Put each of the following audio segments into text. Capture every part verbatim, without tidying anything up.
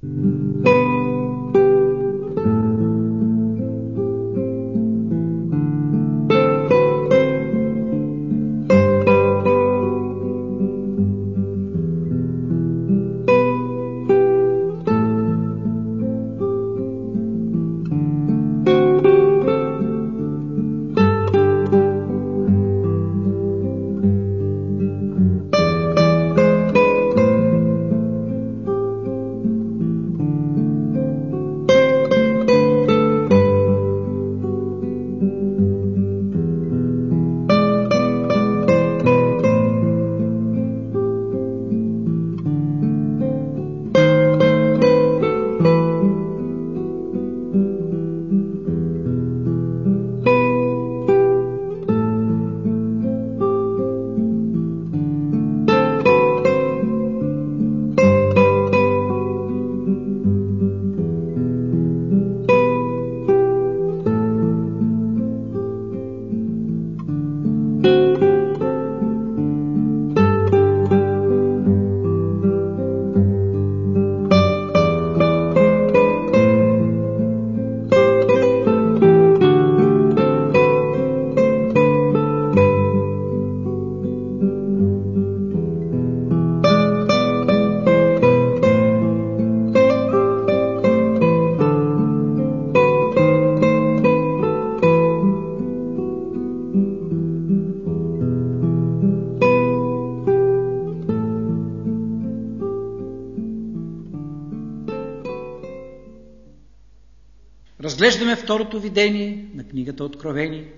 Разглеждаме второто видение на книгата Откровение,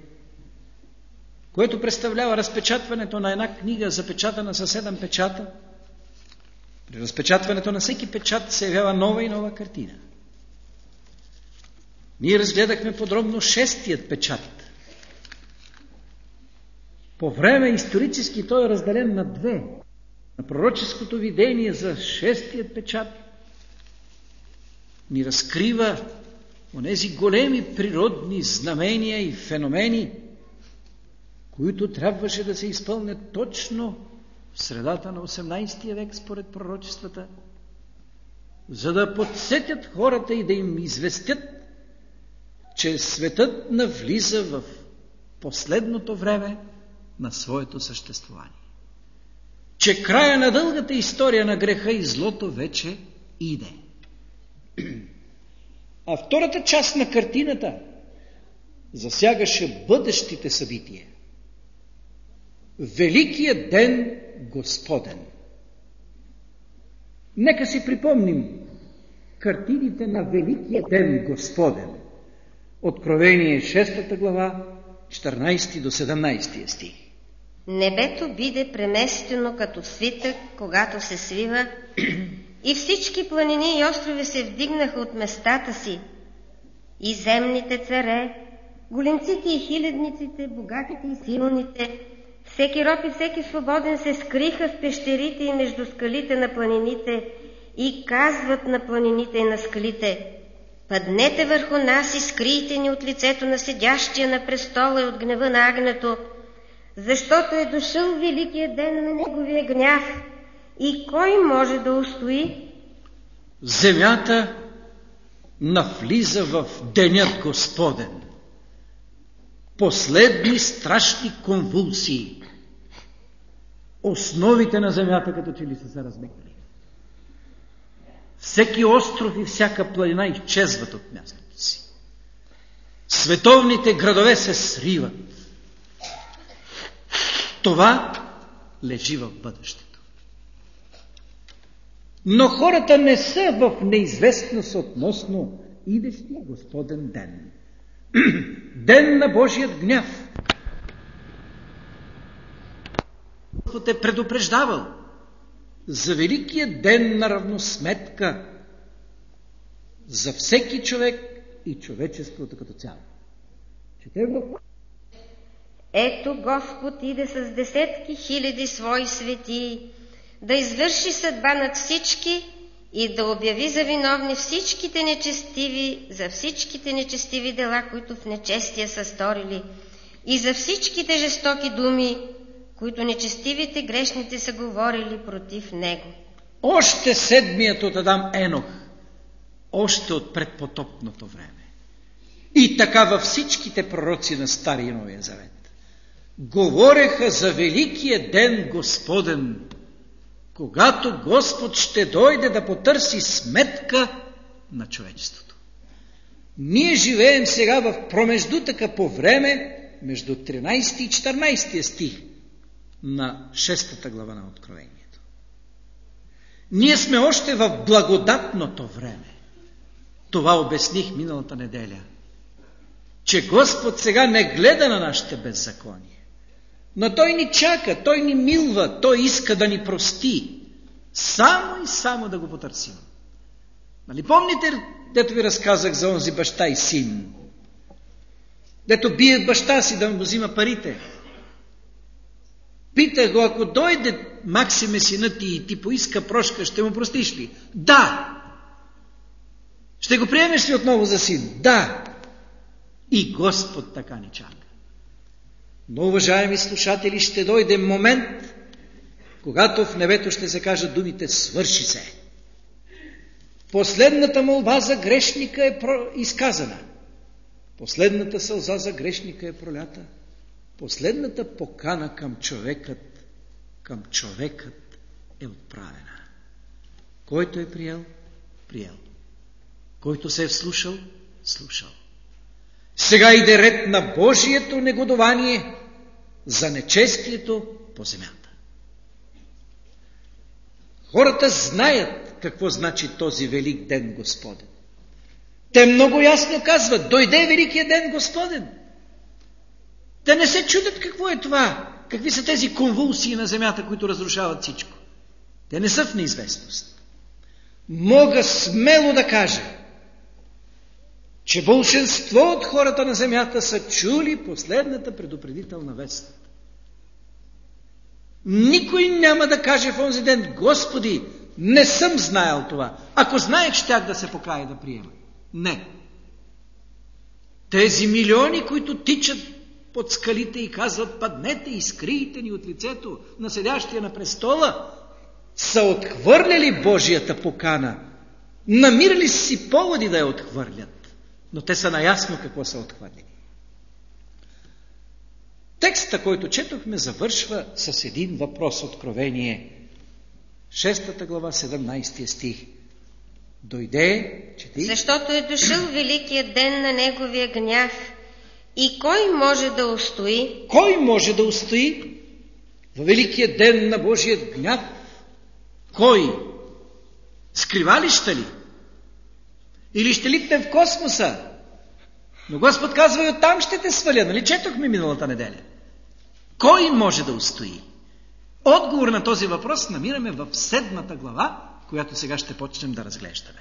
което представлява разпечатването на една книга, запечатана със седем печата. При разпечатването на всеки печат се явява нова и нова картина. Ние разгледахме подробно шестият печат. По време исторически той е разделен на две. На пророческото видение за шестият печат ни разкрива онези големи природни знамения и феномени, които трябваше да се изпълнят точно в средата на осемнадесети век според пророчествата, за да подсетят хората и да им известят, че светът навлиза в последното време на своето съществуване. Че края на дългата история на греха и злото вече иде. А втората част на картината засягаше бъдещите събития. Великият ден Господен. Нека си припомним картините на Великия ден Господен. Откровение шеста глава, четиринадесети до седемнадесети стих. Небето биде преместено като свитък, когато се свива, и всички планини и острови се вдигнаха от местата си. И земните царе, големците и хилядниците, богатите и силните, всеки роб и всеки свободен се скриха в пещерите и между скалите на планините и казват на планините и на скалите: паднете върху нас и скрийте ни от лицето на седящия на престола и от гнева на агнето, защото е дошъл великият ден на неговия гняв. И кой може да устои? Земята навлиза в денят Господен. Последни страшни конвулсии. Основите на земята като че ли са се размекнали. Всеки остров и всяка планина изчезват от мястото си. Световните градове се сриват. Това лежи в бъдещето. Но хората не са в неизвестност относно идещия Господен ден. Ден на Божият гняв. Господ е предупреждавал за великия ден на равносметка за всеки човек и човечеството като цяло. Чете го. Ето Господ иде с десетки хиляди свои светии, да извърши съдба над всички и да обяви за виновни всичките нечестиви, за всичките нечестиви дела, които в нечестие са сторили, и за всичките жестоки думи, които нечестивите грешните са говорили против него. Още седмият от Адам Енох още от предпотопното време. И така във всичките пророци на Стария и Новия Завет говореха за великия ден Господен, когато Господ ще дойде да потърси сметка на човечеството. Ние живеем сега в промеждутъка по време между тринайсети и четиринайсети стих на шестата глава на Откровението. Ние сме още в благодатното време. Това обясних миналата неделя, че Господ сега не гледа на нашите беззакония, но Той ни чака, Той ни милва, Той иска да ни прости, само и само да го потърсим. Нали помните, дето ви разказах за онзи баща и син, дето бият баща си да му взима парите? Питах го, ако дойде Максиме сина ти и ти поиска прошка, ще му простиш ли? Да! Ще го приемеш ли отново за син? Да! И Господ така ни чака. Но, уважаеми слушатели, ще дойде момент, когато в небето ще се кажат думите «Свърши се». Последната молба за грешника е изказана. Последната сълза за грешника е пролята. Последната покана към човекът, към човекът е отправена. Който е приел, приел. Който се е вслушал, слушал. Сега иде ред на Божието негодование за нечестието по земята. Хората знаят какво значи този велик ден Господен. Те много ясно казват: дойде великият ден Господен. Те не се чудят какво е това, какви са тези конвулсии на земята, които разрушават всичко. Те не са в неизвестност. Мога смело да кажа, че болшинство от хората на земята са чули последната предупредителна вест. Никой няма да каже в онзи ден: Господи, не съм знаел това. Ако знаех, щях да се покая и да приема. Не. Тези милиони, които тичат под скалите и казват: паднете и скрийте ни от лицето на седящия на престола, са отхвърляли Божията покана. Намирали си поводи да я отхвърлят, но те са наясно какво са отхвърлили. Текста, който четохме, завършва с един въпрос. Откровение, шестата глава, седемнайсети стих. Дойде, чети. Защото е дошъл великият ден на неговия гняв. И кой може да устои? Кой може да устои във великият ден на Божият гняв? Кой? Скривалища ли? Или ще литне в космоса? Но Господ казва: и оттам ще те сваля. Нали четохме миналата неделя? Кой може да устои? Отговор на този въпрос намираме в седмата глава, която сега ще почнем да разглеждаме.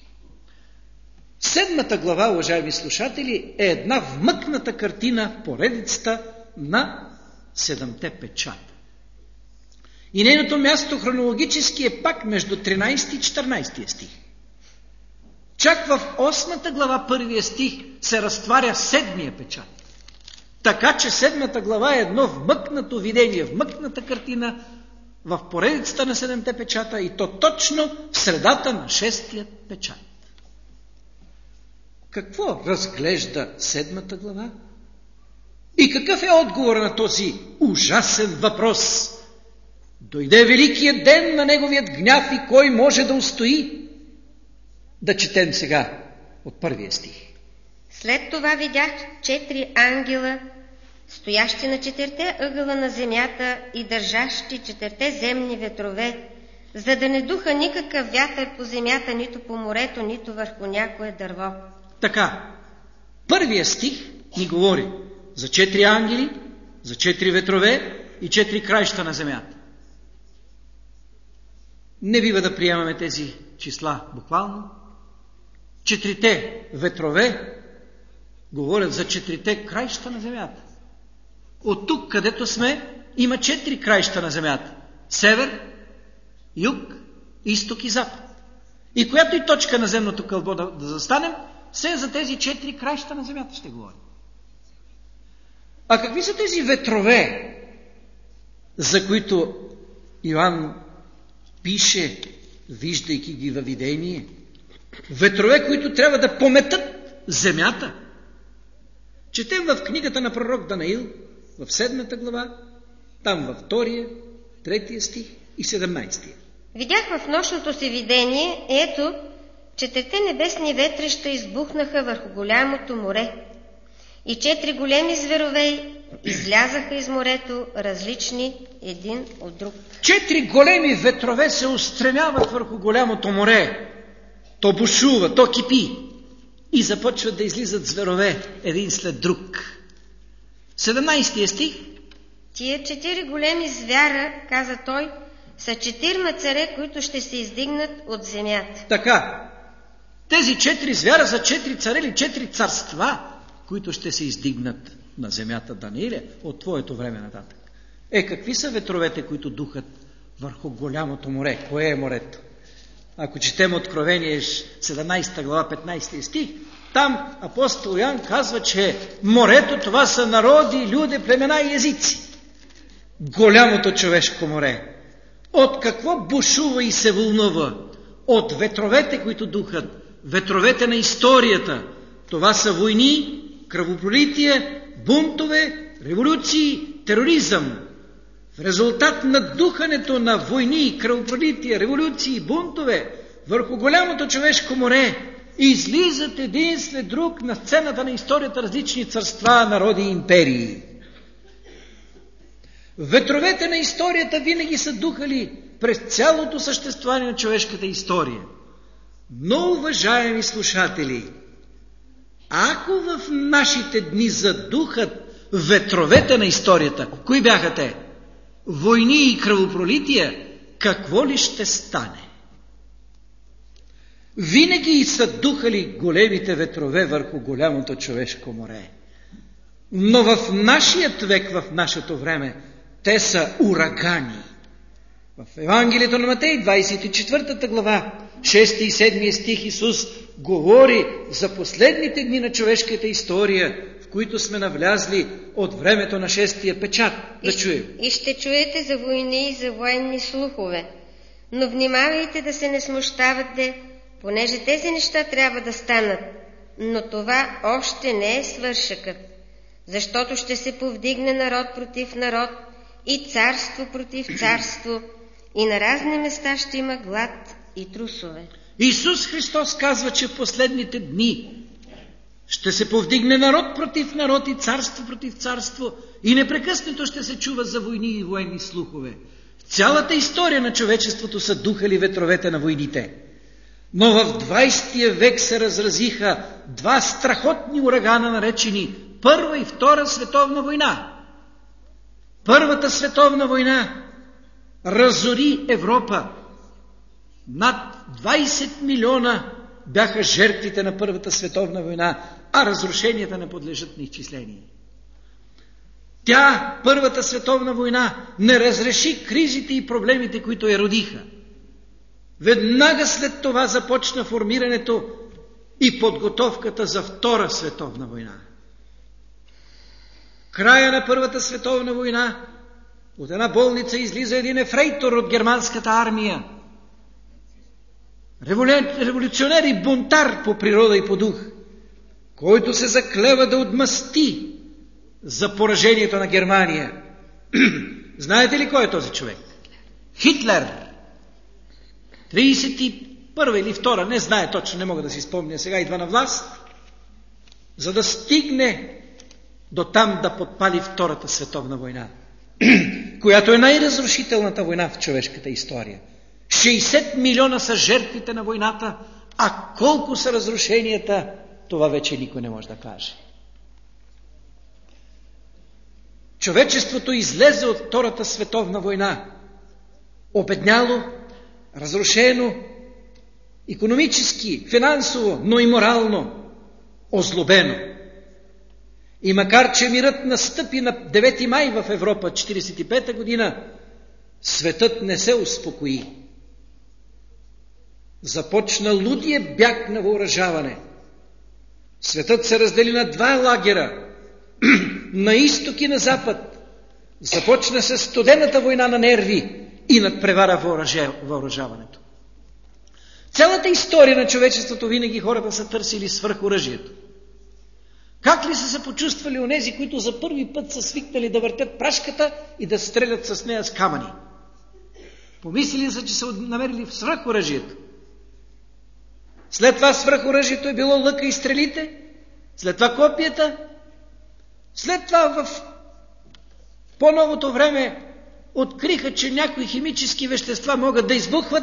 Седмата глава, уважаеми слушатели, е една вмъкната картина в поредицата на седемте печата. И нейното място хронологически е пак между тринайсети и четиринайсети стих. Чак в осмата глава, първия стих, се разтваря седмия печат. Така че седмата глава е едно вмъкнато видение, вмъкната картина в поредицата на седемте печата, и то точно в средата на шестият печат. Какво разглежда седмата глава? И какъв е отговор на този ужасен въпрос? Дойде великият ден на неговият гняв и кой може да устои? Да четем сега от първия стих. След това видях четири ангела, стоящи на четирите ъгъла на земята и държащи четирите земни ветрове, за да не духа никакъв вятър по земята, нито по морето, нито върху някое дърво. Така, първия стих ни говори за четири ангели, за четири ветрове и четири краища на земята. Не бива да приемаме тези числа буквално. Четирите ветрове говорят за четирите краища на земята. От тук, където сме, има четири краища на земята. Север, юг, изток и запад. И която и точка на земното кълбо да, да застанем, все за тези четири краища на земята ще говорим. А какви са тези ветрове, за които Йоан пише, виждайки ги във видение? Ветрове, които трябва да пометат земята. Четем в книгата на пророк Данаил, в седмата глава, там във втория, третия стих и седемнайсетия. Видях в нощното си видение, ето, четирите небесни ветрища избухнаха върху голямото море и четири големи зверове излязаха из морето, различни един от друг. Четири големи ветрове се устремяват върху голямото море. То бушува, то кипи и започват да излизат зверове един след друг. седемнайсетия стих. Тия четири големи звяра, каза той, са четирма царе, които ще се издигнат от земята. Така, тези четири звяра са четири царе или четири царства, които ще се издигнат на земята, Данииле, от твоето време нататък. Е, какви са ветровете, които духат върху голямото море? Кое е морето? Ако четем Откровение седемнайсета глава, петнайсети стих, там апостол Йоан казва, че морето това са народи, люде, племена и езици. Голямото човешко море. От какво бушува и се вълнува? От ветровете, които духат, ветровете на историята. Това са войни, кръвопролитие, бунтове, революции, тероризъм. В резултат на духането на войни, кръвопролитие, революции, бунтове върху голямото човешко море излизат един след друг на сцената на историята различни царства, народи и империи. Ветровете на историята винаги са духали през цялото съществуване на човешката история. Но, уважаеми слушатели, ако в нашите дни задухат ветровете на историята, кои бяха те? Войни и кръвопролития, какво ли ще стане? Винаги са духали големите ветрове върху голямото човешко море. Но в нашият век, в нашето време, те са урагани. В Евангелието на Матей, двайсет и четвъртата глава, шести и седми стих, Исус говори за последните дни на човешката история, в които сме навлязли от времето на шестия печат. Да чуем. И ще чуете за войни и за военни слухове, но внимавайте да се не смущавате, понеже тези неща трябва да станат, но това още не е свършъкът, защото ще се повдигне народ против народ и царство против царство, и на разни места ще има глад и трусове. Исус Христос казва, че в последните дни ще се повдигне народ против народ и царство против царство и непрекъснато ще се чува за войни и военни слухове. В цялата история на човечеството са духали ветровете на войните. Но в двайсетия век се разразиха два страхотни урагана, наречени Първа и Втора световна война. Първата световна война разори Европа. Над двайсет милиона бяха жертвите на Първата световна война, а разрушенията не подлежат на изчисление. Тя, Първата световна война, не разреши кризите и проблемите, които я родиха. Веднага след това започна формирането и подготовката за Втора световна война. Края на Първата световна война от една болница излиза един ефрейтор от германската армия. Революционер и бунтар по природа и по дух, който се заклева да отмъсти за поражението на Германия. Знаете ли кой е този човек? Хитлер. трийсет и първа или втора, не знае точно, не мога да си спомня, сега идва на власт, за да стигне до там да подпали Втората световна война, която е най-разрушителната война в човешката история. шейсет милиона са жертвите на войната, а колко са разрушенията, това вече никой не може да каже. Човечеството излезе от Втората световна война обедняло, разрушено, икономически, финансово, но и морално озлобено. И макар че мирът настъпи на девети май в Европа, четирийсет и пета година, светът не се успокои. Започна лудия бяг на въоръжаване. Светът се раздели на два лагера, на изток и на запад. Започна се студената война на нерви и надпревара въоръжаването. цялата история на човечеството винаги хората са търсили свръхоръжието. Как ли са се почувствали онези, които за първи път са свикнали да въртят прашката и да стрелят с нея с камъни? Помислили са, че са намерили свръхоръжието. След това свръхоръжието е било лъка и стрелите, след това копията, след това в по-новото време откриха, че някои химически вещества могат да избухват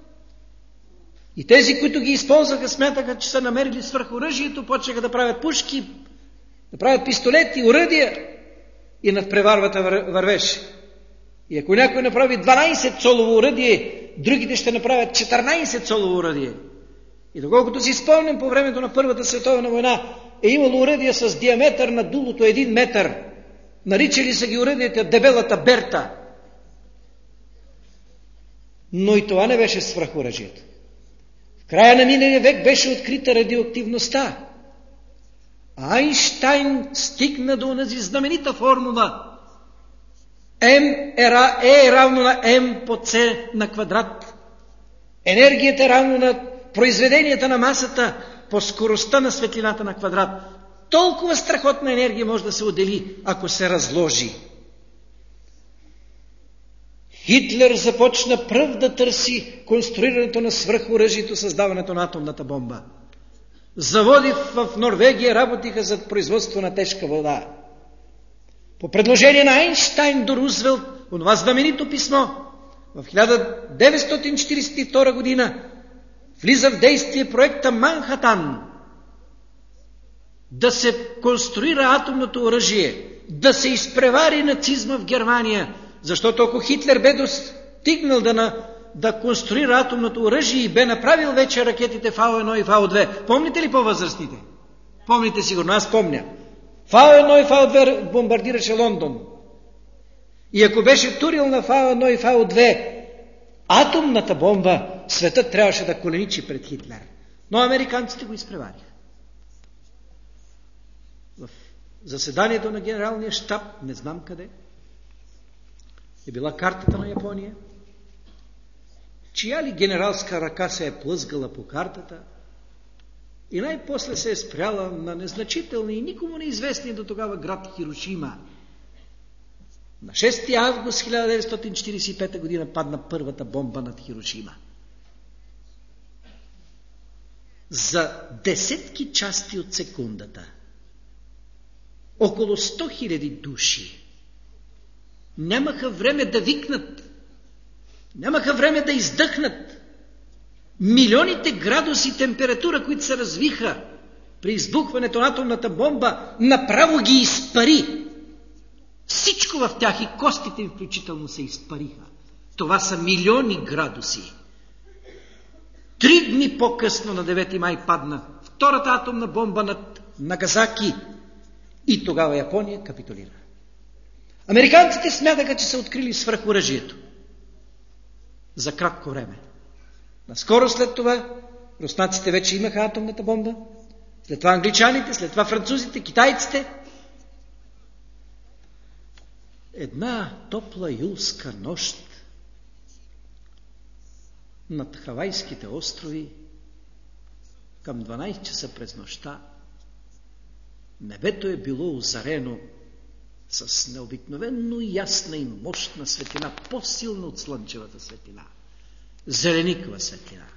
и тези, които ги използваха, смятаха, че са намерили свръхоръжието, почнаха да правят пушки, да правят пистолети, оръдия и надпреварвата вървеше. И ако някой направи дванайсет цолово оръдие, другите ще направят четиринайсет цолово оръдие. И доколкото си спомням, по времето на Първата световна война е имало оръдия с диаметър на дулото един метър. Наричали са ги оръдията дебелата Берта. Но и това не беше свръхоръжието. В края на миналия век беше открита радиоактивността. Айнщайн стигна до онази знаменита формула М е равно на М по С на квадрат. Енергията е равно на произведенията на масата по скоростта на светлината на квадрат. Толкова страхотна енергия може да се отдели, ако се разложи. Хитлер започна пръв да търси конструирането на свръхоръжието, създаването на атомната бомба. Заводи в Норвегия работиха за производство на тежка вода. По предложение на Айнщайн до Рузвелт, онова знаменито писмо, в хиляда деветстотин четиридесет и втора година влиза в действие проекта Манхатан да се конструира атомното оръжие, да се изпревари нацизма в Германия, защото ако Хитлер бе достигнал да, на, да конструира атомното оръжие и бе направил вече ракетите Фау едно и Фау две, помните ли по-възрастните? Помните сигурно, аз помня. Фау едно и Фау две бомбардираше Лондон. И ако беше турил на Фау едно и Фау две атомната бомба, светът трябваше да коленичи пред Хитлер. Но американците го изпревариха. В заседанието на генералния щаб, не знам къде, е била картата на Япония. Чия ли генералска ръка се е плъзгала по картата и най-после се е спряла на незначителни и никому неизвестни до тогава град Хирошима. На шести август хиляда деветстотин четиридесет и пета година падна първата бомба над Хирошима. За десетки части от секундата около сто хиляди души нямаха време да викнат, нямаха време да издъхнат. Милионите градуси температура, които се развиха при избухването на атомната бомба, направо ги изпари. Всичко в тях и костите им включително се изпариха. Това са милиони градуси. Три дни по-късно, на девети май, падна втората атомна бомба над Нагасаки и тогава Япония капитулира. Американците смятаха, че са открили свръхоръжието. За кратко време. Наскоро след това руснаците вече имаха атомната бомба, след това англичаните, след това французите, китайците. Една топла юлска нощ над Хавайските острови, към дванайсет часа през нощта, небето е било озарено с необикновено ясна и мощна светлина, по-силна от слънчевата светлина. Зеленикова светлина.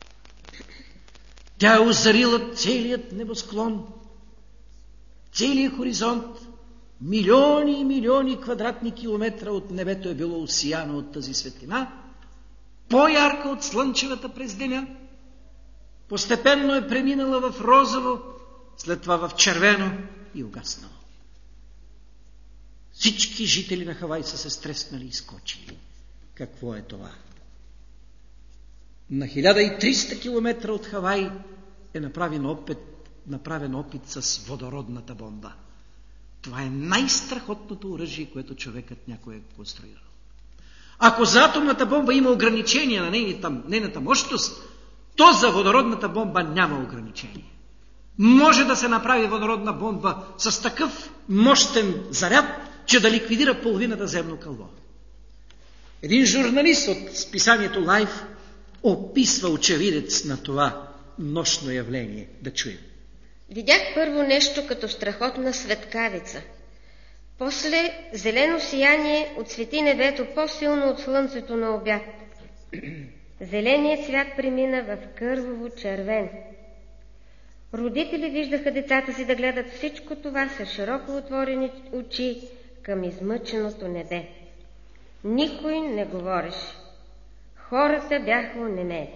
Тя е озарила целият небосклон, целият хоризонт. Милиони и милиони квадратни километра от небето е било осияно от тази светлина, по-ярка от слънчевата през деня. Постепенно е преминала в розово, след това в червено и угаснало. Всички жители на Хавай са се стреснали и скочили. Какво е това? На хиляда и триста километра от Хавай е направен опит, направен опит с водородната бомба. Това е най-страхотното оръжие, което човекът някой е конструирал. Ако за атомната бомба има ограничения на нейната, нейната мощност, то за водородната бомба няма ограничение. Може да се направи водородна бомба с такъв мощен заряд, че да ликвидира половината земно кълбо. Един журналист от списанието Life описва очевидец на това нощно явление? Да чуем. Видях първо нещо като страхотна светкавица. После зелено сияние отсвети небето по-силно от слънцето на обяд. Зеленият цвят премина в кърваво червен. Родители виждаха децата си да гледат всичко това с широко отворени очи към измъченото небе. Никой не говореше. Хората бяха онемели.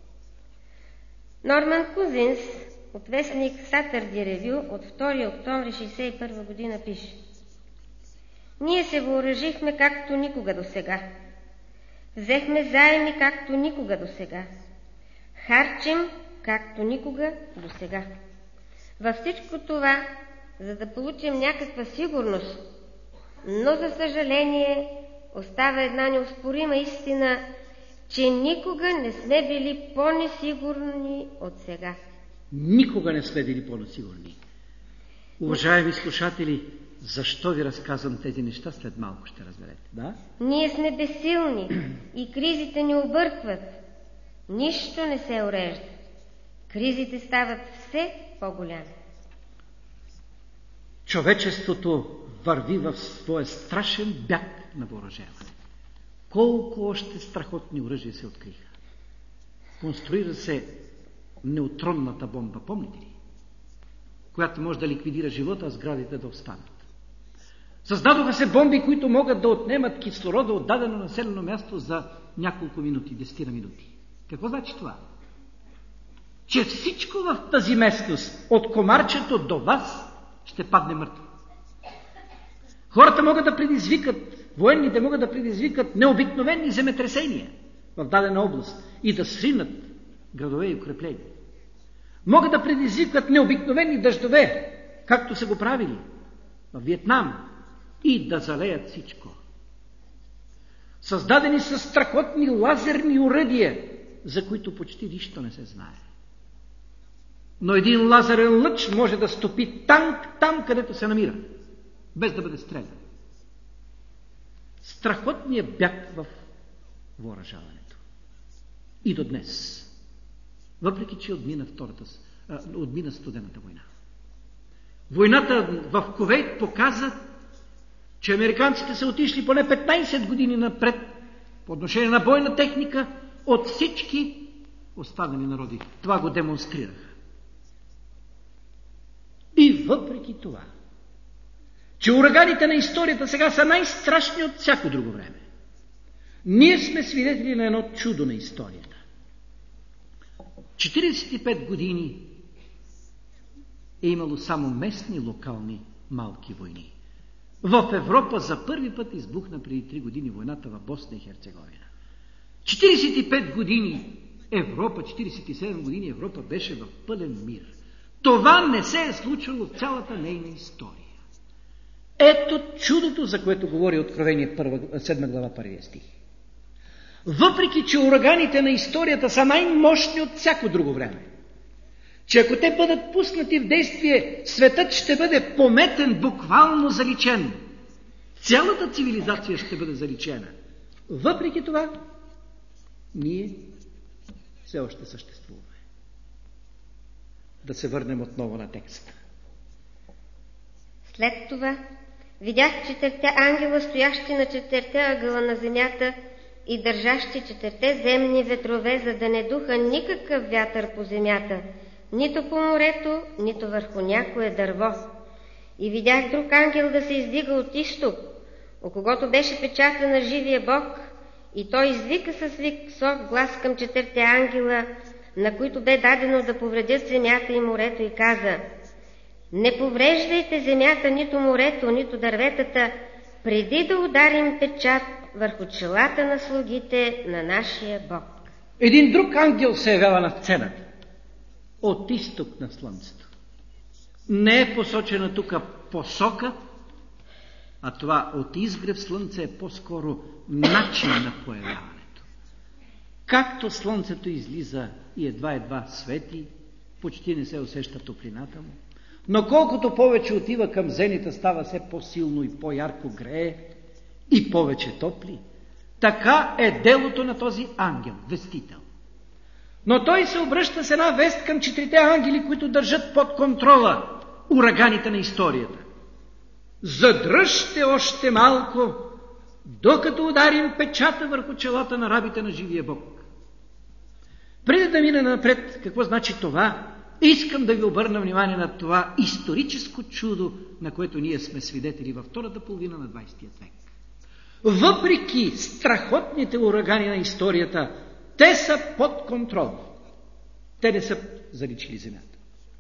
Норман Кузинс от вестник Saturday Review от втори октомври шейсет и първа година пише: ние се въоръжихме както никога досега. Взехме заеми както никога досега. Харчим както никога досега. Във всичко това, за да получим някаква сигурност, но за съжаление остава една неоспорима истина, че никога не сме били по-несигурни от сега. Никога не сме били по-несигурни. Уважаеми слушатели, защо ви разказвам тези неща, след малко ще разберете, да? Ние сме безсилни и кризите ни объркват. Нищо не се урежда. Кризите стават все по-голями. Човечеството върви в своя страшен бяг на въоръжаване. Колко още страхотни оръжия се откриха. Конструира се неутронната бомба, помните ли? Която може да ликвидира живота, а сградите да останат. Създадоха се бомби, които могат да отнемат кислорода от дадено населено място за няколко минути, десетина минути. Какво значи това? Че всичко в тази местност, от комарчето до вас, ще падне мъртво. Хората могат да предизвикат, военните могат да предизвикат необикновени земетресения в дадена област и да сринат градове и укрепления. Могат да предизвикат необикновени дъждове, както са го правили в Виетнам, и да залеят всичко. Създадени са страхотни лазерни оръдия, за които почти нищо не се знае. Но един лазерен лъч може да стопи танк там, където се намира, без да бъде стрелян. Страхотният бяг в въоръжаването. И до днес. Въпреки че отмина, втората, а, отмина студената война. Войната в Кувейт показа, че американците са отишли поне петнайсет години напред по отношение на бойна техника от всички останали народи. Това го демонстрираха. И въпреки това, че ураганите на историята сега са най-страшни от всяко друго време, ние сме свидетели на едно чудо на историята. четирийсет и пет години е имало само местни, локални, малки войни. В Европа за първи път избухна преди три години войната в Босна и Херцеговина. четирийсет и пет години Европа, четирийсет и седем години Европа беше в пълен мир. Това не се е случило в цялата нейна история. Ето чудото, за което говори Откровение седма глава, първия стих. Въпреки че ураганите на историята са най-мощни от всяко друго време, че ако те бъдат пуснати в действие, светът ще бъде пометен, буквално заличен. Цялата цивилизация ще бъде заличена. Въпреки това, ние все още съществуваме. Да се върнем отново на текста. След това видях четирите ангела, стоящи на четирите ъгъла на земята и държащи четирите земни ветрове, за да не духа никакъв вятър по земята, нито по морето, нито върху някое дърво. И видях друг ангел да се издига от изток, о когото беше печата на живия Бог, и той извика с висок глас към четирите ангела, на които бе дадено да повредят земята и морето, и каза: не повреждайте земята, нито морето, нито дърветата, преди да ударим печат върху челата на слугите на нашия Бог. Един друг ангел се явява на сцената от изток на слънцето. Не е посочена тук посока, а това от изгрев слънце е по-скоро начин на появяването. Както слънцето излиза и едва-едва свети, почти не се усеща топлината му, но колкото повече отива към зенита, става все по-силно и по-ярко грее и повече топли. Така е делото на този ангел, вестител. Но той се обръща с една вест към четирите ангели, които държат под контрола ураганите на историята. Задръжте още малко, докато ударим печата върху челата на рабите на живия Бог. Преди да мина напред, какво значи това, искам да ви обърна внимание на това историческо чудо, на което ние сме свидетели във втората половина на двадесетия век. Въпреки страхотните урагани на историята, те са под контрол. Те не са заличили земята.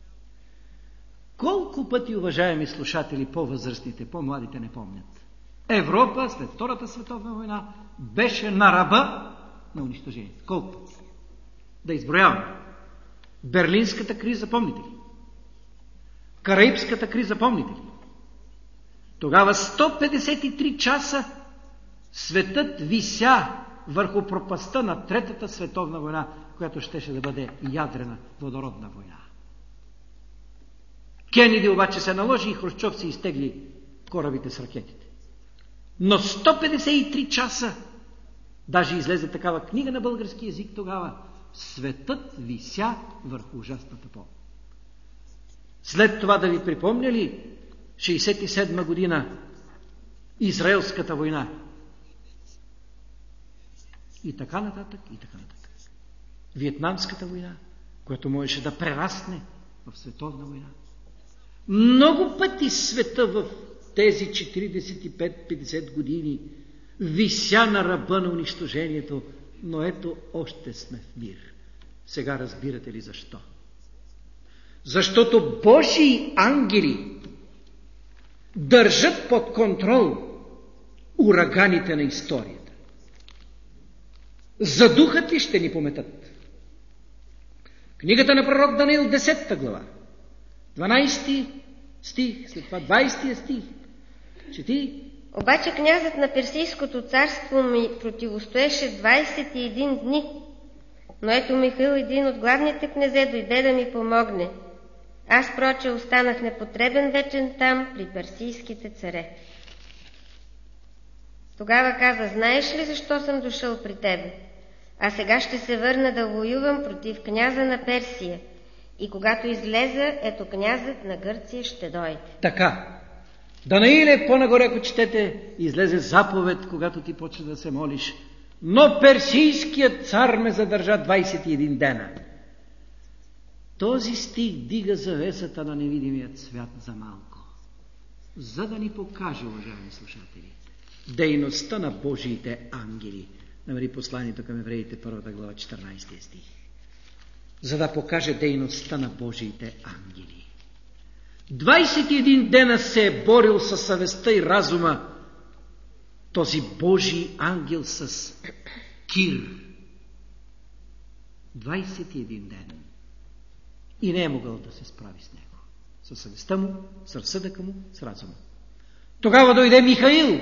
Колко пъти, уважаеми слушатели, по-възрастните, по-младите не помнят, Европа след Втората световна война беше на ръба на унищожението. Колко пъти? Да изброяваме. Берлинската криза, помните ли? Караибската криза, помните ли? Тогава сто петдесет и три часа светът вися върху пропастта на Третата световна война, която щеше да бъде ядрена водородна война. Кенеди обаче се наложи и Хрущов се изтегли корабите с ракетите. Но сто петдесет и три часа, даже излезе такава книга на български език тогава, светът вися върху ужасната пол. След това да ви припомня ли шейсет и седма година Израелската война? И така нататък, и така нататък. Виетнамската война, която можеше да прерасне в световна война. Много пъти света в тези четиридесет и пет до петдесет години вися на ръба на унищожението, но ето още сме в мир. Сега разбирате ли защо? Защото Божии ангели държат под контрол ураганите на историята. Задухат ли ще ни пометат? Книгата на пророк Даниил, десета глава, дванадесети стих, след това двадесети стих. Чети. Обаче князът на Персийското царство ми противостоеше двадесет и един дни. Но ето Михаил, един от главните князе, дойде да ми помогне. Аз, проче, останах непотребен вечен там при персийските царе. Тогава каза: знаеш ли защо съм дошъл при тебе? А сега ще се върна да воювам против княза на Персия. И когато излеза, ето князът на Гърция ще дойде. Така. Данаиле, по-нагоре, ако четете, излезе заповед, когато ти почне да се молиш. Но персийският цар ме задържа двадесет и един дена. Този стих дига завесата на невидимият свят за малко, за да ни покаже, уважаеми слушатели, дейността на Божиите ангели. Намери посланието към евреите, първата глава, четиринадесети стих. За да покаже дейността на Божиите ангели. двадесет и един дена се е борил със съвестта и разума този Божий ангел с Кир. двадесет и един ден. И не е могъл да се справи с него. Със съвестта му, с разсъдъка му, с разума. Тогава дойде Михаил.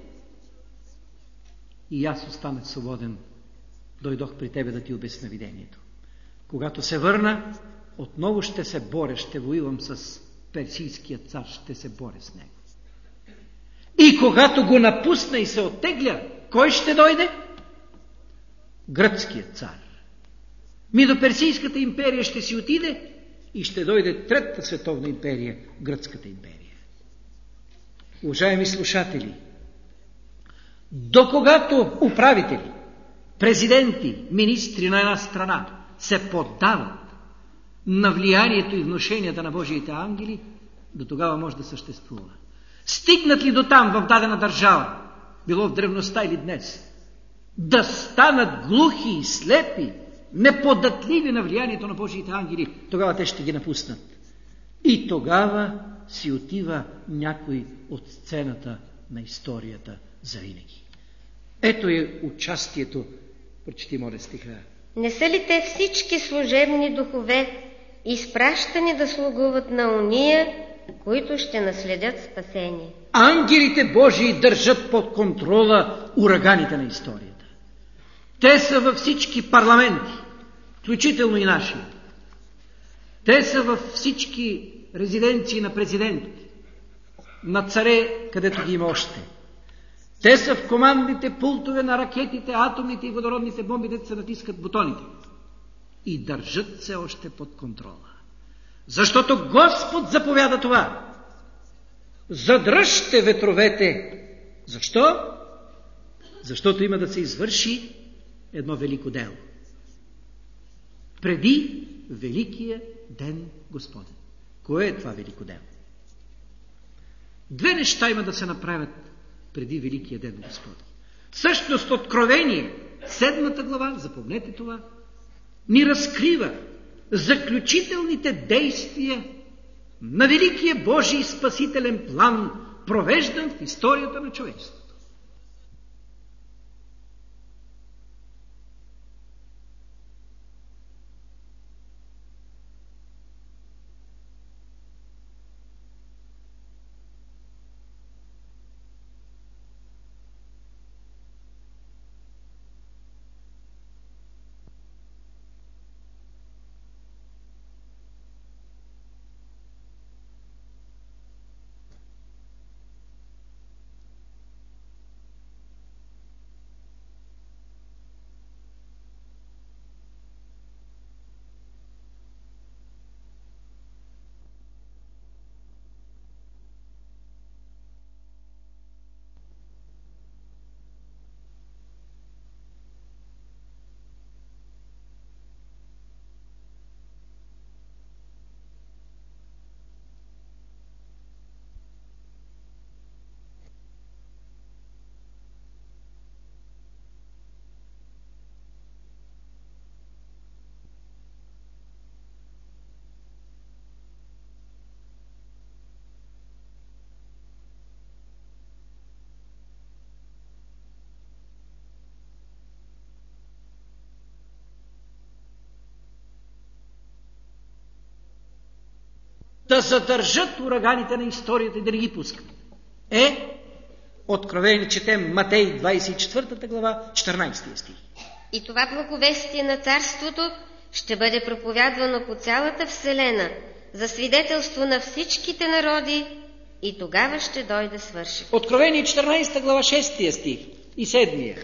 И аз останах свободен. Дойдох при тебе да ти обясня видението. Когато се върна, отново ще се боря, ще воювам с персийския цар, ще се боря с него. И когато го напусна и се оттегля, кой ще дойде? Гръцкият цар. Ми до Персийската империя ще си отиде и ще дойде Третата световна империя, Гръцката империя. Уважаеми слушатели, до когато управители, президенти, министри на една страна се поддават на влиянието и внушенията на Божиите ангели, до тогава може да съществува. Стигнат ли до там в дадена държава, било в древността или днес, да станат глухи и слепи, неподатливи на влиянието на Божиите ангели, тогава те ще ги напуснат. И тогава си отива някой от сцената на историята завинаги. Ето е участието. Прочети, моля, стиха. Не са ли те всички служебни духове, изпращани да слугуват на уния, които ще наследят спасение? Ангелите Божии държат под контрола ураганите на историята. Те са във всички парламенти, включително и нашия. Те са във всички резиденции на президентите, на царе, където ги има още. Те са в командните пултове на ракетите, атомите и водородните бомби, дето се натискат бутоните. и държат се още под контрола. Защото Господ заповяда това. Задръжте ветровете. Защо? Защото има да се извърши едно велико дело. Преди Великия ден Господен. Кое е това велико дело? Две неща има да се направят преди Великия ден Господен. Същност Откровение, седмата глава, запомнете това, ни разкрива заключителните действия на Великия Божий спасителен план, провеждан в историята на човечеството. Да задържат ураганите на историята и да не ги пускат. Е, Откровение, четем Матей двадесет и четвърта глава, четиринадесети стих. И това благовестие на царството ще бъде проповядвано по цялата вселена за свидетелство на всичките народи и тогава ще дойде свършек. Откровение четиринадесета глава, шести стих и седмия.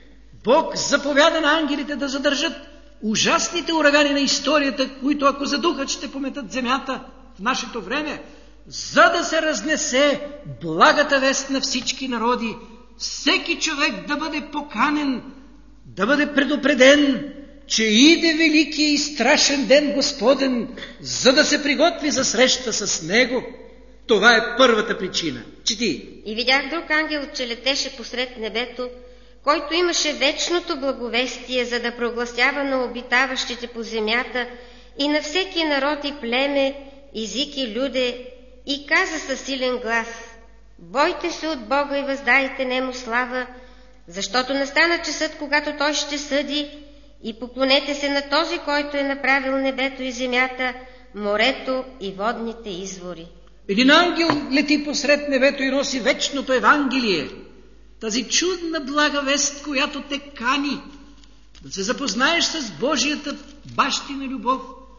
Бог заповяда на ангелите да задържат ужасните урагани на историята, които ако задухат ще пометат земята в нашето време, за да се разнесе благата вест на всички народи, всеки човек да бъде поканен, да бъде предупреден, че иде великия и страшен ден Господен, за да се приготви за среща с Него. Това е първата причина. Чети. И видях друг ангел, че летеше посред небето, който имаше вечното благовестие, за да прогласява на обитаващите по земята и на всеки народ и племе, език и люде, и каза със силен глас: бойте се от Бога и въздайте нему слава, защото настана часът, когато Той ще съди, и поклонете се на този, който е направил небето и земята, морето и водните извори. Един ангел лети посред небето и носи вечното Евангелие, тази чудна блага вест, която те кани да се запознаеш с Божията бащина любов,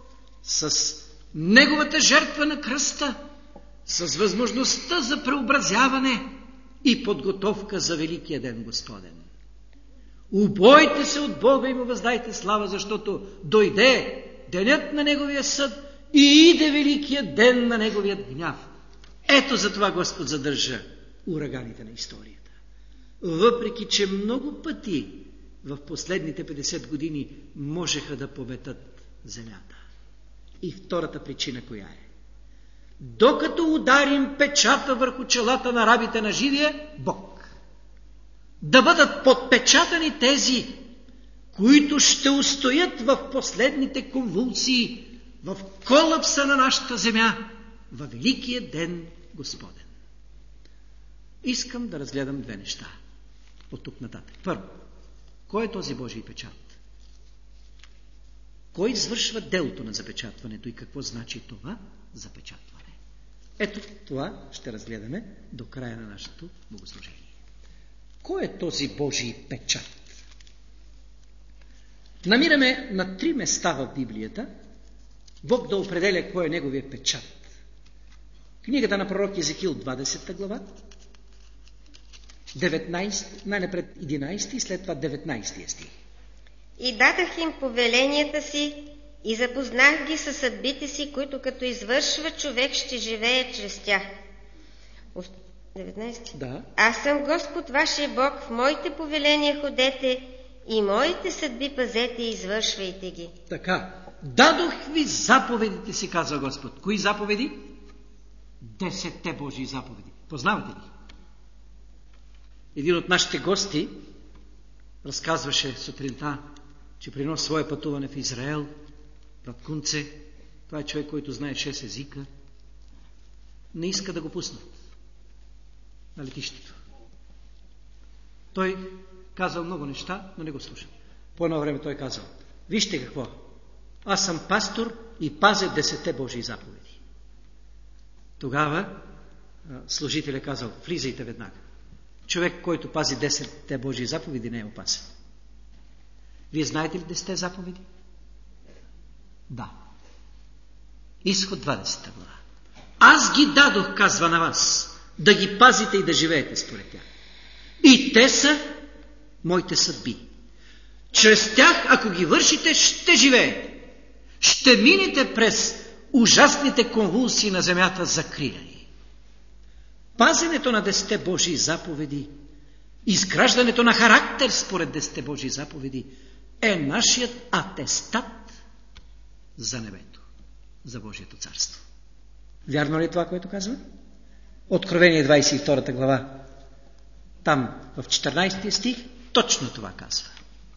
с Неговата жертва на кръста, с възможността за преобразяване и подготовка за Великия ден Господен. Убойте се от Бога и му въздайте слава, защото дойде денят на Неговия съд и иде Великия ден на Неговият гняв. Ето за това Господ задържа ураганите на историята. Въпреки че много пъти в последните петдесет години можеха да пометат земята. И втората причина коя е? Докато ударим печата върху челата на рабите на живия Бог, да бъдат подпечатани тези, които ще устоят в последните конвулсии, в колапса на нашата земя, във Великия ден Господен. Искам да разгледам две неща от тук нататък. Първо, кой е този Божий печат? Кой извършва делото на запечатването и какво значи това запечатване? Ето това ще разгледаме до края на нашето богослужение. Кой е този Божий печат? Намираме на три места в Библията Бог да определя кой е неговия печат. Книгата на пророк Езекил, двадесета глава, деветнадесети, най-напред единадесети и след това деветнадесети стих. И дадах им повеленията си и запознах ги със съдбите си, които като извършва човек ще живее чрез тях. деветнайсети. Да. Аз съм Господ вашия Бог, в моите повеления ходете и моите съдби пазете и извършвайте ги. Така, дадох ви заповедите си, казва Господ. Кои заповеди? Десетте Божии заповеди. Познавате ли? Един от нашите гости разказваше сутринта, че при едно свое пътуване в Израел, брат Кунце, това е човек, който знае шест езика, не иска да го пуснат на летището. Той казал много неща, но не го слушат. По едно време той казал: вижте какво, аз съм пастор и пазя десетте Божии заповеди. Тогава служителя казал: влизайте веднага. Човек, който пази десетте Божии заповеди, не е опасен. Вие знаете ли десетте заповеди? Да. Изход двадесета глава. Аз ги дадох, казва на вас, да ги пазите и да живеете според тях. И те са моите съдби. Чрез тях, ако ги вършите, ще живеете. Ще минете през ужасните конвулсии на земята закриляни. Пазенето на десетте Божии заповеди, изграждането на характер според десетте Божии заповеди е нашият атестат за небето, за Божието царство. Вярно ли е това, което казва? Откровение двадесет и втора глава. Там в четиринайсети стих точно това казва.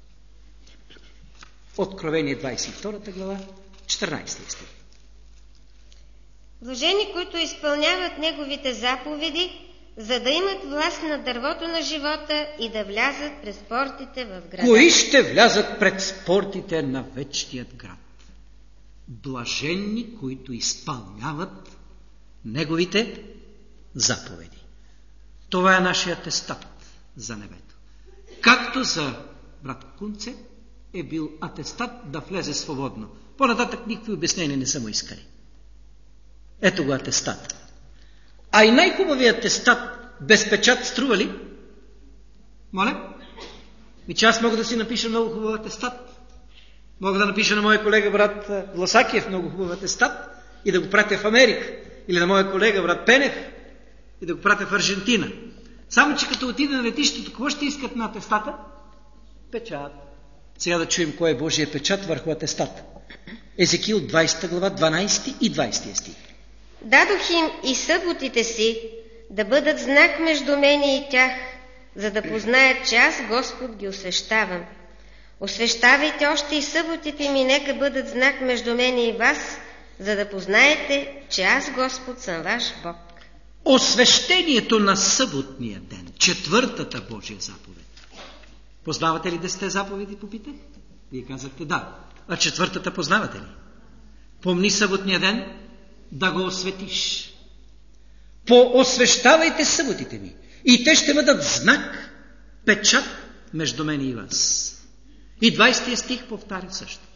Откровение двадесет и втора глава, четиринайсети стих. Блажени, които изпълняват неговите заповеди, за да имат власт над дървото на живота и да влязат през портите в града. Кои ще влязат пред портите на вечният град? Блаженни, които изпълняват неговите заповеди. Това е нашият атестат за небето. Както за брат Кунце е бил атестат да влезе свободно. По-нататък никакви обяснения не са му искали. Ето го атестат. А и най-хубавият атестат без печат струва ли? Моля? И че аз мога да си напиша много хубав атестат. Мога да напиша на моя колега брат Власакиев много хубав атестат и да го пратя в Америка. Или на моя колега брат Пенев и да го пратя в Аржентина. Само че като отида на летището, какво ще искат на атестата? Печат. Сега да чуем кой е Божия печат върху атестата. Езекил двадесета глава, дванайсети и двадесети стих. Дадох им и съботите си да бъдат знак между мене и тях, за да познаят, че аз Господ ги освещавам. Освещавайте още и съботите ми, нека бъдат знак между мене и вас, за да познаете, че аз Господ съм ваш Бог. Освещението на съботния ден, четвъртата Божия заповед. Познавате ли десетте заповеди, попитах? Вие казахте да. А четвъртата познавате ли? Помни съботния ден да го осветиш. Поосвещавайте съботите ми и те ще бъдат знак, печат между мен и вас. И двадесети стих повтаря същото.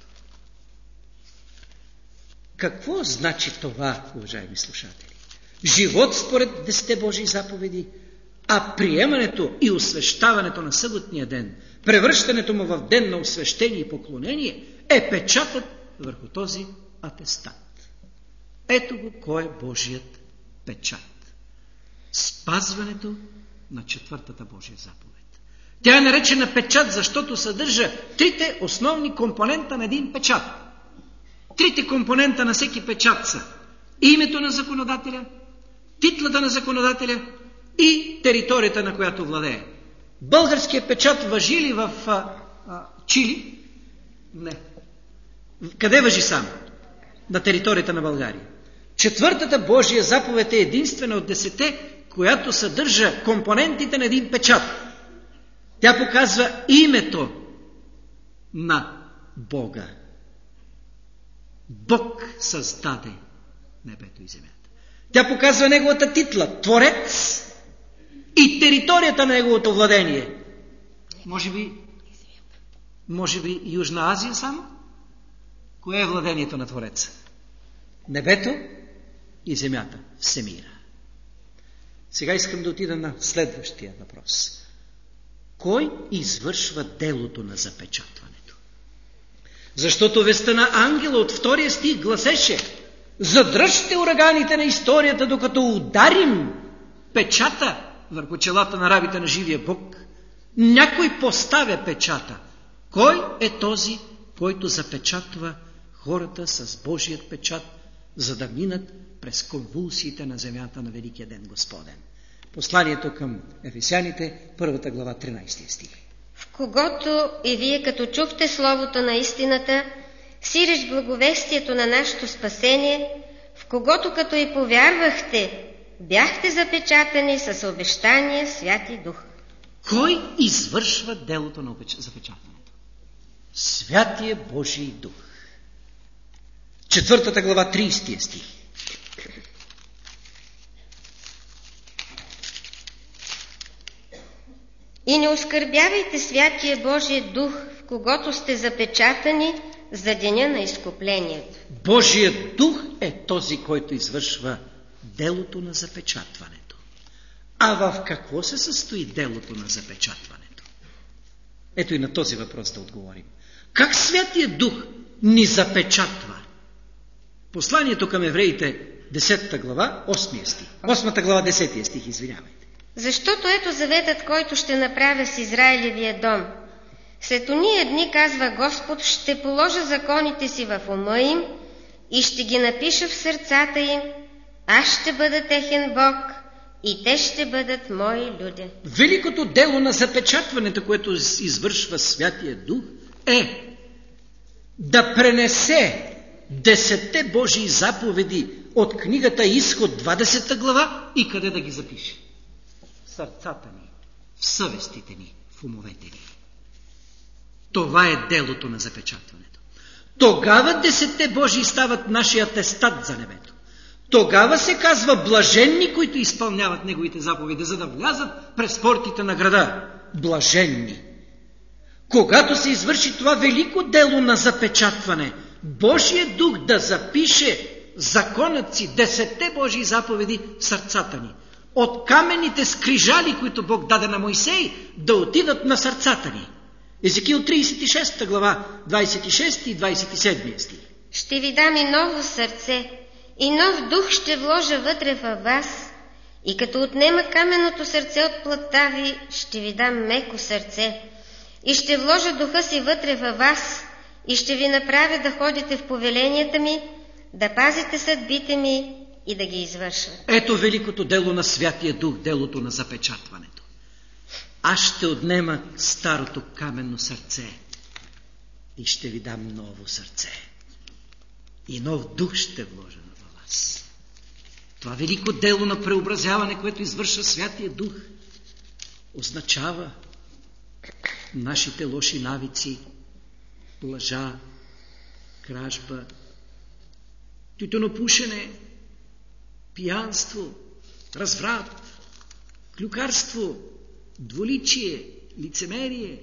Какво значи това, уважаеми слушатели? Живот според десетте Божии заповеди, а приемането и освещаването на съботния ден, превръщането му в ден на освещение и поклонение, е печатът върху този атестат. Ето го кой е Божият печат. Спазването на четвъртата Божия заповед. Тя е наречена печат, защото съдържа трите основни компонента на един печат. Трите компонента на всеки печат са името на законодателя, титлата на законодателя и територията, на която владее. Българският печат важи ли в а, а, Чили? Не. Къде важи сам? На територията на България. Четвъртата Божия заповед е единствена от десете, която съдържа компонентите на един печат. Тя показва името на Бога. Бог създаде небето и земята. Тя показва неговата титла, Творец, и територията на неговото владение. Може би, може би Южна Азия само? Кое е владението на Твореца? Небето и земята, всемира. Сега искам да отида на следващия въпрос. Кой извършва делото на запечатването? Защото вестта на ангела от втория стих гласеше: задръжте ураганите на историята, докато ударим печата върху челата на рабите на живия Бог. Някой поставя печата. Кой е този, който запечатва хората с Божият печат, за да минат през конвулсиите на земята на Великия ден Господен? Посланието към Ефесяните, първата глава, тринайсети стих. В когото и вие, като чухте словото на истината, сиреч благовестието на нашето спасение, в когото като и повярвахте, бяхте запечатани с обещания Святи Дух. Кой извършва делото на запечатването? Святия Божий Дух. Четвъртата глава, трийсети стих. И не оскърбявайте Святия Божия Дух, в когото сте запечатани за деня на изкуплението. Божият Дух е този, който извършва делото на запечатването. А в какво се състои делото на запечатването? Ето и на този въпрос да отговорим. Как Святия Дух ни запечатва? Посланието към евреите, десета глава, осми стих. осмата глава, десети стих, извинявайте. Защото ето заветът, който ще направя с Израилевия дом. След ония дни, казва Господ, ще положа законите си в ума им и ще ги напиша в сърцата им. Аз ще бъда техен Бог и те ще бъдат мои люди. Великото дело на запечатването, което извършва Святия Дух, е да пренесе десетте Божии заповеди от книгата Изход, двадесета глава, и къде да ги запише? В сърцата ни, в съвестите ни, в умовете ни. Това е делото на запечатването. Тогава десетте Божии стават нашия атестат за небето. Тогава се казва блаженни, които изпълняват неговите заповеди, за да влязат през портите на града. Блаженни. Когато се извърши това велико дело на запечатване, Божият Дух да запише законът си, десетте Божии заповеди в сърцата ни. От каменните скрижали, които Бог даде на Мойсей, да отидат на сърцата ни. Езекил тридесет и шеста глава, двадесет и шести и двадесет и седми стих. Ще ви дам и ново сърце, и нов дух ще вложа вътре във вас, и като отнема каменното сърце от плътта ви, ще ви дам меко сърце, и ще вложа духа си вътре във вас, и ще ви направя да ходите в повеленията ми, да пазите съдбите ми и да ги извършвате. Ето великото дело на Святия Дух, делото на запечатването. Аз ще отнема старото каменно сърце и ще ви дам ново сърце. И нов дух ще вложа на вас. Това велико дело на преобразяване, което извършва Святия Дух, означава нашите лоши навици, лъжа, кражба, тютюнопушене, пиянство, разврат, клюкарство, двуличие, лицемерие,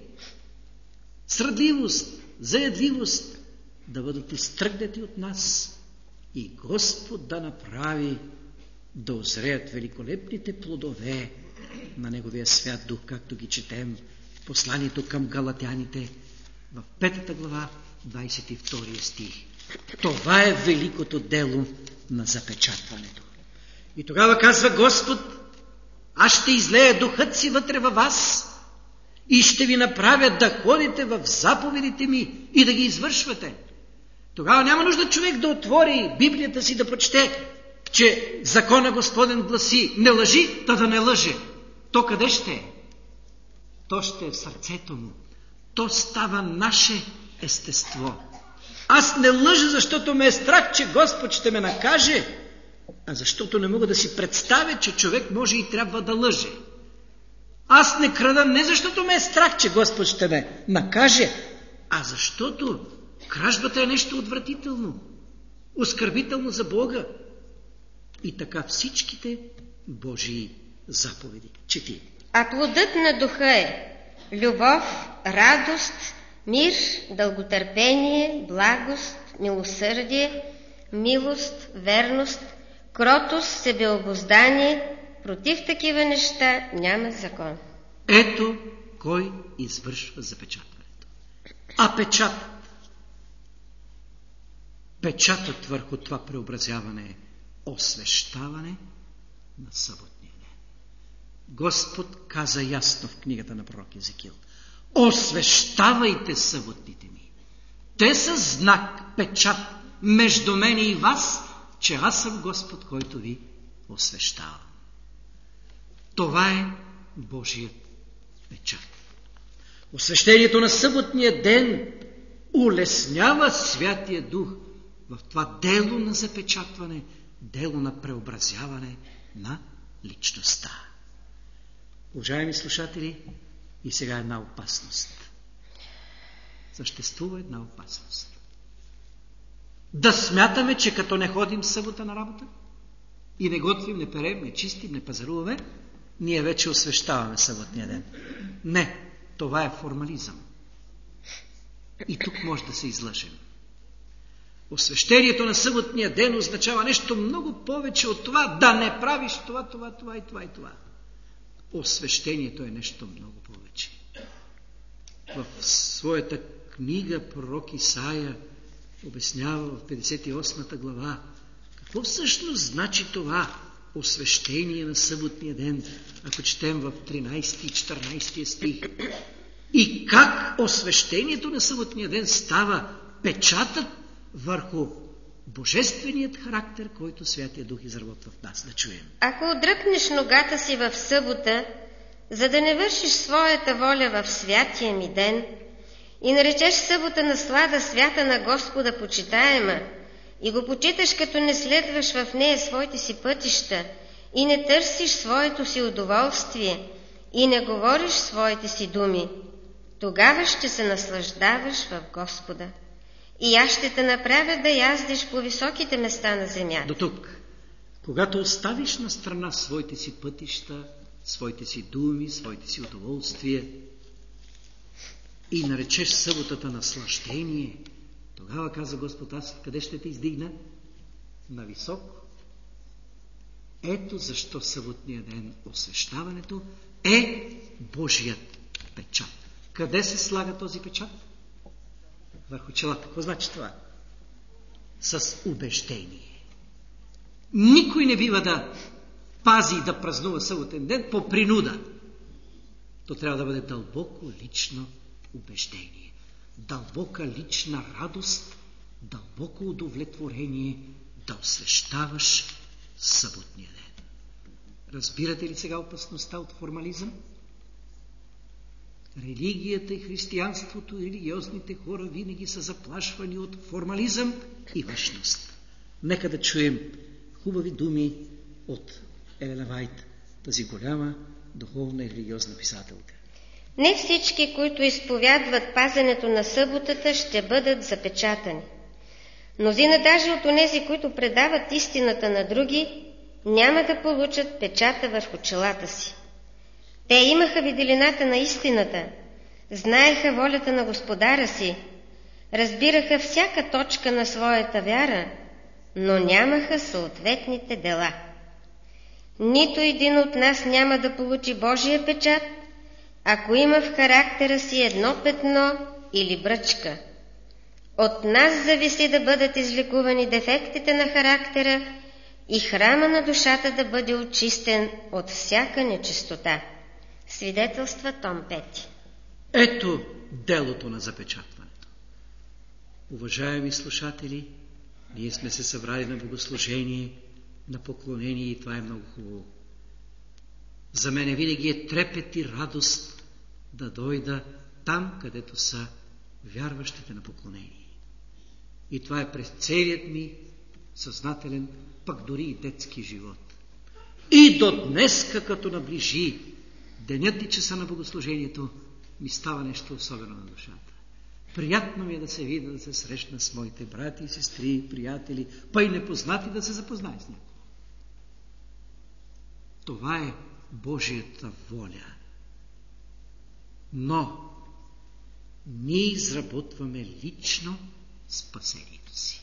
срадливост, заядливост да бъдат изтръгнати от нас и Господ да направи да озреят великолепните плодове на Неговия свят Дух, както ги четем в посланието към галатяните в петата глава, двадесет и втори стих. Това е великото дело на запечатването. И тогава казва Господ: аз ще излея духът си вътре във вас и ще ви направя да ходите в заповедите ми и да ги извършвате. Тогава няма нужда човек да отвори Библията си да прочете, че закона Господен гласи: не лъжи, та да не лъже. То къде ще е? То ще е в сърцето му. То става наше естество. Аз не лъжа, защото ме е страх, че Господ ще ме накаже, а защото не мога да си представя, че човек може и трябва да лъже. Аз не крада не защото ме е страх, че Господ ще ме накаже, а защото кражбата е нещо отвратително, оскърбително за Бога. И така всичките Божии заповеди. Чети. А плодът на духа е любов, радост, мир, дълготърпение, благост, милосърдие, милост, верност, кротост, себеобуздание. Против такива неща няма закон. Ето кой извършва запечатването. А печатът Печатът върху това преобразяване е освещаване на съботния ден. Господ каза ясно в книгата на пророк Езекил: освещавайте съботните ми. Те са знак, печат между мене и вас, че аз съм Господ, който ви освещава. Това е Божият печат. Освещението на съботния ден улеснява Святия Дух в това дело на запечатване, дело на преобразяване на личността. Уважаеми слушатели, и сега една опасност. Съществува една опасност. Да смятаме, че като не ходим събота на работа и не готвим, не перем, не чистим, не пазаруваме, ние вече освещаваме съботния ден. Не, това е формализъм. И тук може да се излъжем. Освещението на съботния ден означава нещо много повече от това да не правиш това, това, това и това и това. Освещението е нещо много повече. В своята книга пророк Исаия обяснява в петдесет и осмата глава какво всъщност значи това освещение на съботния ден, ако четем в тринайсети и четиринайсети стих. И как освещението на съботния ден става печатът върху божественият характер, който Святия Дух изработва в нас. Да чуем. Ако отдръпнеш ногата си в събота, за да не вършиш своята воля в святия ми ден, и наречеш събота наслада свята на Господа почитаема, и го почиташ, като не следваш в нея своите си пътища, и не търсиш своето си удоволствие, и не говориш своите си думи, тогава ще се наслаждаваш в Господа. И аз ще те направя да яздиш по високите места на земята. До тук. Когато оставиш на страна своите си пътища, своите си думи, своите си удоволствия и наречеш съботата наслаждение, тогава каза Господ: аз къде ще те издигна? На високо. Ето защо съботния ден, освещаването, е Божият печат. Къде се слага този печат? Върху челата. Какво значи това? С убеждение. Никой не бива да пази и да празнува съботен ден по принуда. То трябва да бъде дълбоко лично убеждение. Дълбока лична радост, дълбоко удовлетворение да освещаваш съботния ден. Разбирате ли сега опасността от формализъм? Религията и християнството и религиозните хора винаги са заплашвани от формализъм и външност. Нека да чуем хубави думи от Елена Вайт, тази голяма духовна и религиозна писателка. Не всички, които изповядват пазенето на съботата, ще бъдат запечатани. Мнозина даже от онези, които предават истината на други, няма да получат печата върху челата си. Те имаха виделината на истината, знаеха волята на Господара си, разбираха всяка точка на своята вяра, но нямаха съответните дела. Нито един от нас няма да получи Божия печат, ако има в характера си едно петно или бръчка. От нас зависи да бъдат излекувани дефектите на характера и храма на душата да бъде очистен от всяка нечистота. Свидетелства, том пети. Ето делото на запечатването. Уважаеми слушатели, ние сме се събрали на богослужение, на поклонение и това е много хубаво. За мен винаги е трепет и радост да дойда там, където са вярващите на поклонение. И това е през целият ми съзнателен, пък дори и детски живот. И до днеска, като наближи денят и часа на богослужението, ми става нещо особено на душата. Приятно ми е да се видя, да се срещна с моите брати и сестри, приятели, па и непознати да се запознае с някого. Това е Божията воля. Но ние изработваме лично спасението си.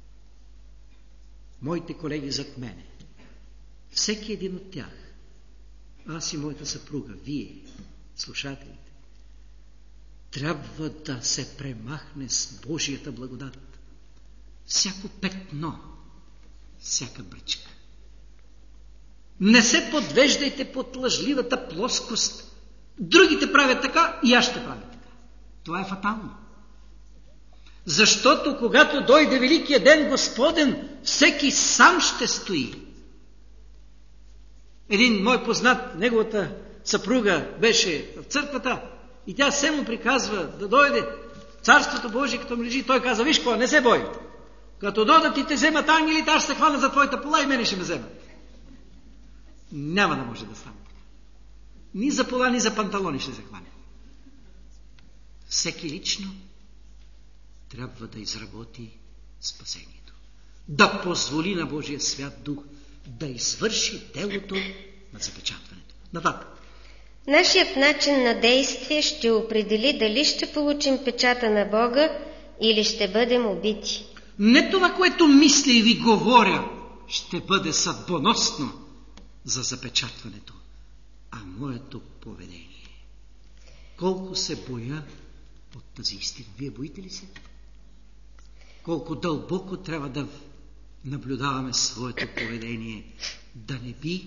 Моите колеги зад мене, всеки един от тях, аз и моята съпруга, вие, слушателите, трябва да се премахне с Божията благодат всяко петно, всяка бръчка. Не се подвеждайте под лъжливата плоскост. Другите правят така и аз ще правя така. Това е фатално. Защото когато дойде великия ден Господен, всеки сам ще стои. Един мой познат, неговата съпруга беше в църквата и тя се му приказва да дойде Царството Божие, като му лежи. Той каза: виж какво, не се бой. Като дойдат и те вземат ангелите, аз ще се хвана за твоята пола и мене ще ме вземат. Няма да може да стане. Ни за пола, ни за панталони ще се хване. Всеки лично трябва да изработи спасението. Да позволи на Божия свят дух да извърши делото на запечатването. Нататък. Нашият начин на действие ще определи дали ще получим печата на Бога или ще бъдем убити. Не това, което мисля и ви говоря, ще бъде съдбоносно за запечатването, а моето поведение. Колко се боя от тази истина. Вие боите ли се? Колко дълбоко трябва да наблюдаваме своето поведение, да не би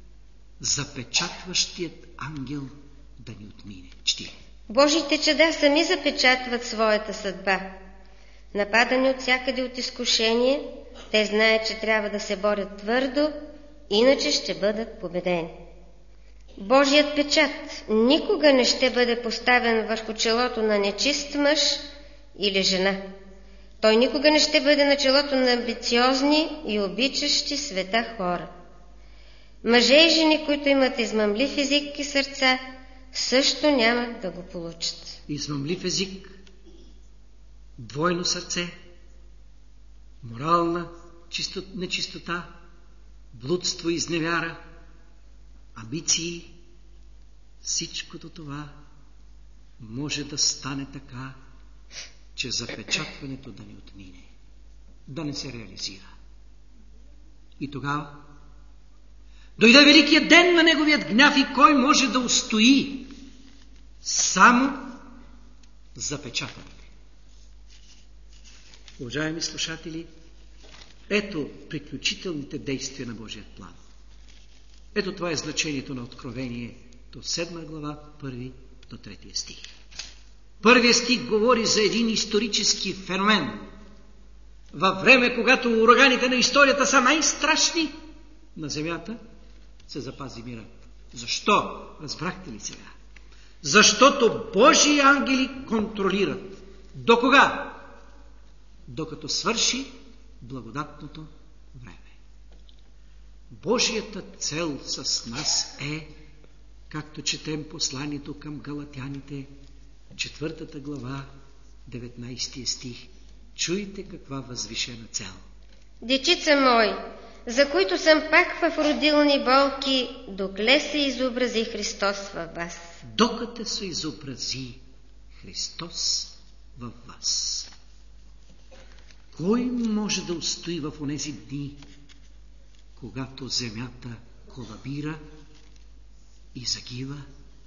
запечатващият ангел да ни отмине. Чти. Божиите чада сами запечатват своята съдба. Нападани от всякъде от изкушение, те знаят, че трябва да се борят твърдо, иначе ще бъдат победени. Божият печат никога не ще бъде поставен върху челото на нечист мъж или жена. Той никога не ще бъде на челото на амбициозни и обичащи света хора. Мъже и жени, които имат измамлив език и сърца, също няма да го получат. Измамлив език, двойно сърце, морална чисто, нечистота, блудство и изневяра, амбиции, всичкото това може да стане така, че запечатването да ни отмине, да не се реализира. И тогава дойде великият ден на неговият гняв и кой може да устои? Само запечатаните. Уважаеми слушатели, ето приключителните действия на Божият план. Ето това е значението на Откровение до седма глава, първи до третия стих. Първият стих говори за един исторически феномен. Във време, когато ураганите на историята са най-страшни, на земята се запази мирът. Защо? Разбрахте ли сега? Защото Божии ангели контролират. До кога? Докато свърши благодатното време. Божията цел с нас е, както четем посланието към галатяните, четвъртата глава, деветнайсети стих. Чуйте каква възвишена цел. Дечица мои, за които съм пак в родилни болки, докле се изобрази Христос във вас. Докато се изобрази Христос във вас. Кой може да устои в онези дни, когато земята колабира и загива?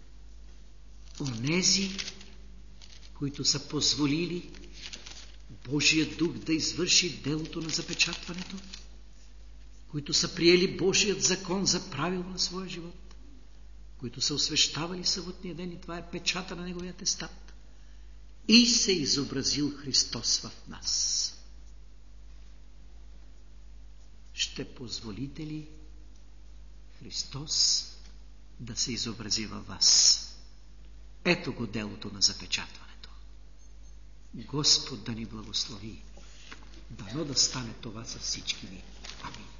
Онези, които са позволили Божия дух да извърши делото на запечатването, които са приели Божият закон за правило на своя живот, които са освещавали съботния ден и това е печата на неговия атестат, и се изобразил Христос в нас. Ще позволите ли Христос да се изобрази във вас? Ето го делото на запечатването. Господ да ни благослови. Дано да стане това с всички ни. Амин.